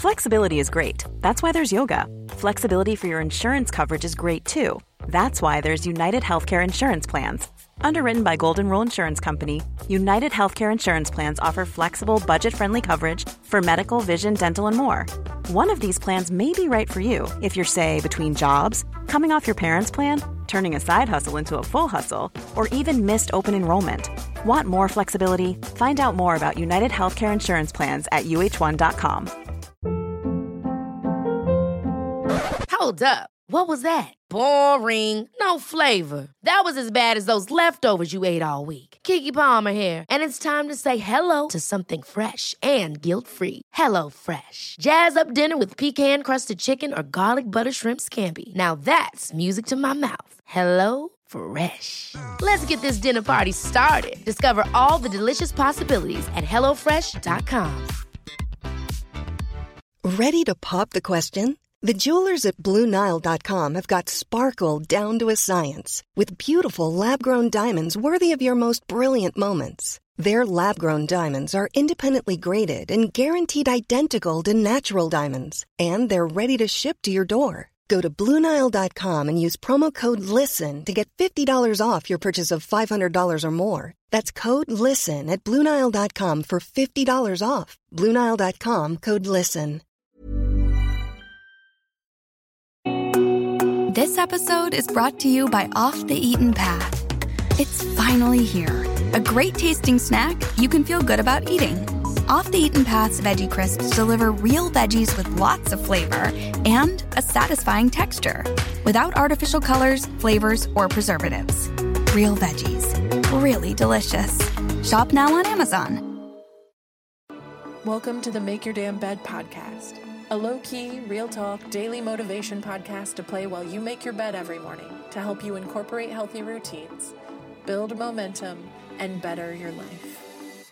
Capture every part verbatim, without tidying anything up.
Flexibility is great. That's why there's yoga. Flexibility for your insurance coverage is great too. That's why there's United Healthcare Insurance Plans. Underwritten by Golden Rule Insurance Company, United Healthcare Insurance Plans offer flexible, budget-friendly coverage for medical, vision, dental, and more. One of these plans may be right for you if you're, say, between jobs, coming off your parents' plan, turning a side hustle into a full hustle, or even missed open enrollment. Want more flexibility? Find out more about United Healthcare Insurance Plans at U H one dot com. Hold up. What was that? Boring. No flavor. That was as bad as those leftovers you ate all week. Keke Palmer here, and it's time to say hello to something fresh and guilt-free. Hello Fresh. Jazz up dinner with pecan-crusted chicken or garlic butter shrimp scampi. Now that's music to my mouth. Hello Fresh. Let's get this dinner party started. Discover all the delicious possibilities at hello fresh dot com. Ready to pop the question? The jewelers at Blue Nile dot com have got sparkle down to a science with beautiful lab-grown diamonds worthy of your most brilliant moments. Their lab-grown diamonds are independently graded and guaranteed identical to natural diamonds, and they're ready to ship to your door. Go to Blue Nile dot com and use promo code LISTEN to get fifty dollars off your purchase of five hundred dollars or more. That's code LISTEN at Blue Nile dot com for fifty dollars off. Blue Nile dot com, code LISTEN. This episode is brought to you by Off the Eaten Path. It's finally here. A great tasting snack you can feel good about eating. Off the Eaten Path's Veggie Crisps deliver real veggies with lots of flavor and a satisfying texture, without artificial colors, flavors, or preservatives. Real veggies. Really delicious. Shop now on Amazon. Welcome to the Make Your Damn Bed podcast. A low-key, real-talk, daily motivation podcast to play while you make your bed every morning to help you incorporate healthy routines, build momentum, and better your life.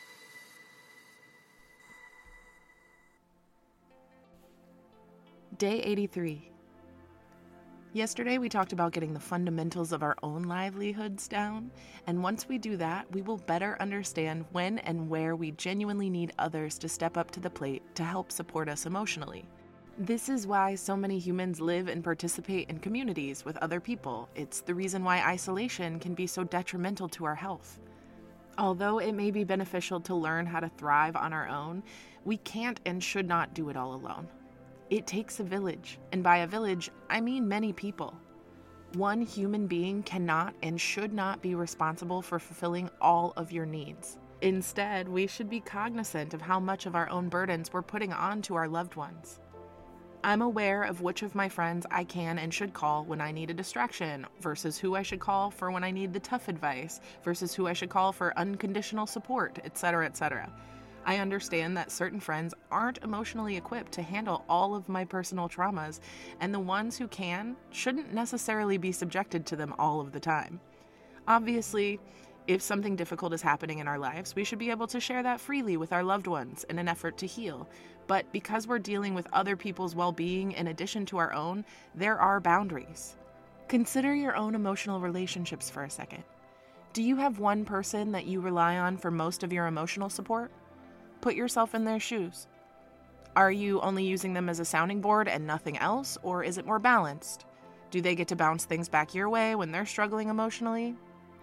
Day eighty-three. Yesterday we talked about getting the fundamentals of our own livelihoods down, and once we do that, we will better understand when and where we genuinely need others to step up to the plate to help support us emotionally. This is why so many humans live and participate in communities with other people. It's the reason why isolation can be so detrimental to our health. Although it may be beneficial to learn how to thrive on our own, we can't and should not do it all alone. It takes a village, and by a village, I mean many people. One human being cannot and should not be responsible for fulfilling all of your needs. Instead, we should be cognizant of how much of our own burdens we're putting onto our loved ones. I'm aware of which of my friends I can and should call when I need a distraction versus who I should call for when I need the tough advice versus who I should call for unconditional support, et cetera, et cetera. I understand that certain friends aren't emotionally equipped to handle all of my personal traumas, and the ones who can shouldn't necessarily be subjected to them all of the time. Obviously, if something difficult is happening in our lives, we should be able to share that freely with our loved ones in an effort to heal. But because we're dealing with other people's well-being in addition to our own, there are boundaries. Consider your own emotional relationships for a second. Do you have one person that you rely on for most of your emotional support? Put yourself in their shoes. Are you only using them as a sounding board and nothing else, or is it more balanced? Do they get to bounce things back your way when they're struggling emotionally?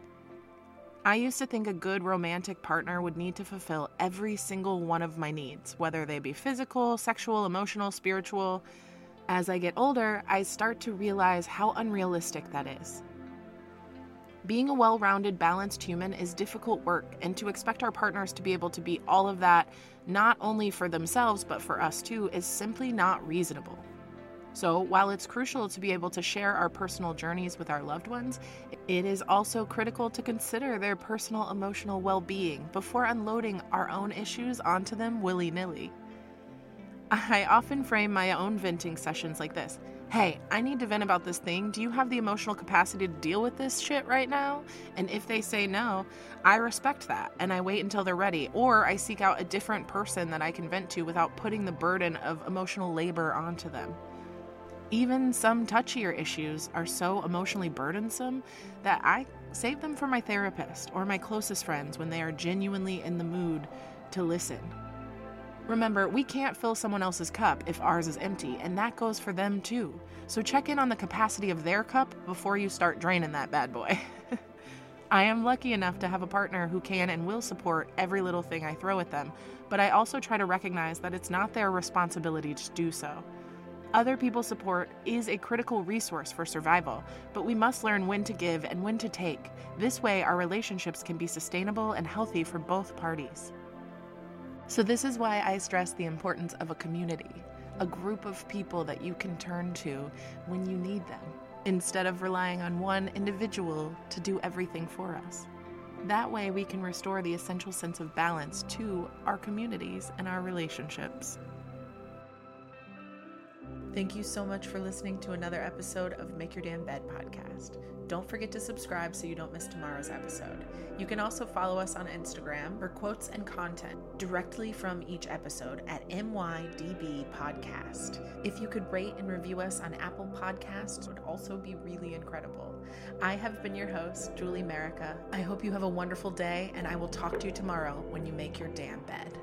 I used to think a good romantic partner would need to fulfill every single one of my needs, whether they be physical, sexual, emotional, spiritual. As I get older, I start to realize how unrealistic that is. Being a well-rounded, balanced human is difficult work, and to expect our partners to be able to be all of that, not only for themselves, but for us too, is simply not reasonable. So while it's crucial to be able to share our personal journeys with our loved ones, it is also critical to consider their personal emotional well-being before unloading our own issues onto them willy-nilly. I often frame my own venting sessions like this. Hey, I need to vent about this thing. Do you have the emotional capacity to deal with this shit right now? And if they say no, I respect that and I wait until they're ready, or I seek out a different person that I can vent to without putting the burden of emotional labor onto them. Even some touchier issues are so emotionally burdensome that I save them for my therapist or my closest friends when they are genuinely in the mood to listen. Remember, we can't fill someone else's cup if ours is empty, and that goes for them too. So check in on the capacity of their cup before you start draining that bad boy. I am lucky enough to have a partner who can and will support every little thing I throw at them, but I also try to recognize that it's not their responsibility to do so. Other people's support is a critical resource for survival, but we must learn when to give and when to take. This way, our relationships can be sustainable and healthy for both parties. So this is why I stress the importance of a community, a group of people that you can turn to when you need them, instead of relying on one individual to do everything for us. That way, we can restore the essential sense of balance to our communities and our relationships. Thank you so much for listening to another episode of Make Your Damn Bed podcast. Don't forget to subscribe so you don't miss tomorrow's episode. You can also follow us on Instagram for quotes and content directly from each episode at M Y D B Podcast. If you could rate and review us on Apple Podcasts, it would also be really incredible. I have been your host, Julie Merica. I hope you have a wonderful day, and I will talk to you tomorrow when you make your damn bed.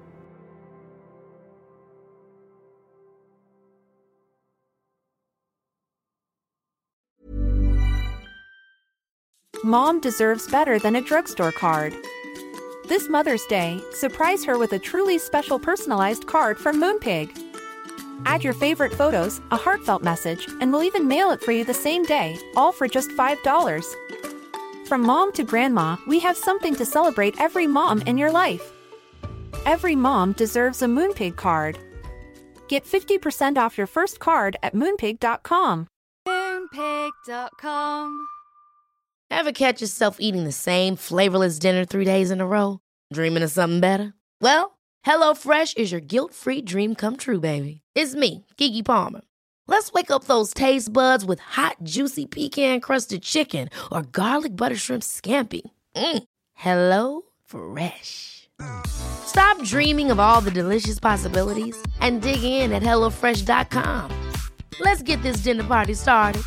Mom deserves better than a drugstore card. This Mother's Day, surprise her with a truly special personalized card from Moonpig. Add your favorite photos, a heartfelt message, and we'll even mail it for you the same day, all for just five dollars. From mom to grandma, we have something to celebrate every mom in your life. Every mom deserves a Moonpig card. Get fifty percent off your first card at moonpig dot com. Moonpig dot com. Ever catch yourself eating the same flavorless dinner three days in a row? Dreaming of something better? Well, HelloFresh is your guilt-free dream come true, baby. It's me, Keke Palmer. Let's wake up those taste buds with hot, juicy pecan-crusted chicken or garlic butter shrimp scampi. Mm. Hello Fresh. Stop dreaming of all the delicious possibilities and dig in at hello fresh dot com. Let's get this dinner party started.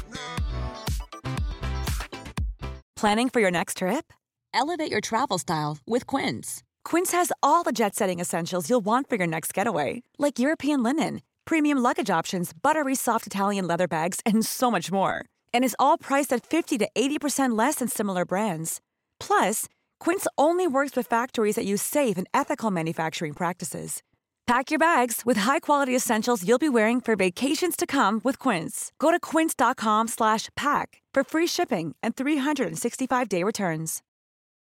Planning for your next trip? Elevate your travel style with Quince. Quince has all the jet-setting essentials you'll want for your next getaway, like European linen, premium luggage options, buttery soft Italian leather bags, and so much more. And is all priced at fifty to eighty percent less than similar brands. Plus, Quince only works with factories that use safe and ethical manufacturing practices. Pack your bags with high-quality essentials you'll be wearing for vacations to come with Quince. Go to quince dot com slash pack for free shipping and three sixty-five day returns.